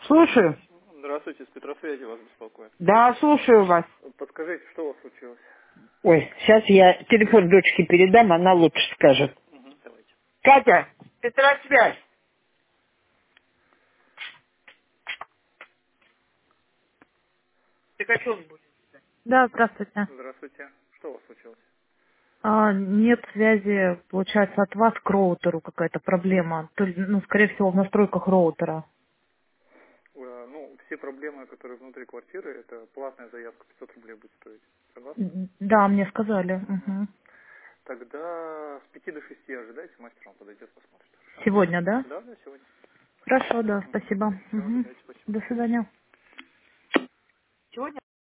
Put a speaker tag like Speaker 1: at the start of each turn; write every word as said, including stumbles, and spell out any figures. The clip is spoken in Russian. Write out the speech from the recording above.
Speaker 1: Слушаю.
Speaker 2: Здравствуйте, с Петросвязи вас беспокоит.
Speaker 1: Да, слушаю вас.
Speaker 2: Подскажите, что у вас случилось?
Speaker 1: Ой, сейчас я телефон дочке передам, она лучше скажет.
Speaker 2: Угу, давайте.
Speaker 1: Катя, Петросвязь. Ты о чем будешь?
Speaker 3: Да, здравствуйте.
Speaker 2: Здравствуйте. Что у вас случилось?
Speaker 3: А, нет связи, получается, от вас к роутеру какая-то проблема. То ли, ну, скорее всего, в настройках роутера.
Speaker 2: Э, Ну, все проблемы, которые внутри квартиры, это платная заявка, пятьсот рублей будет стоить. Согласны?
Speaker 3: М, Да, мне сказали.
Speaker 2: Угу.
Speaker 3: Мгм.
Speaker 2: Тогда с пяти до шести ожидайте, мастер вам подойдет, посмотрит. Хорошо?
Speaker 3: Сегодня, да?
Speaker 2: Да, да, сегодня.
Speaker 3: Хорошо, да,
Speaker 2: Угу.
Speaker 3: спасибо.
Speaker 2: Все,
Speaker 3: Мгм.
Speaker 2: ожидайте, спасибо.
Speaker 3: До свидания.
Speaker 1: Сегодня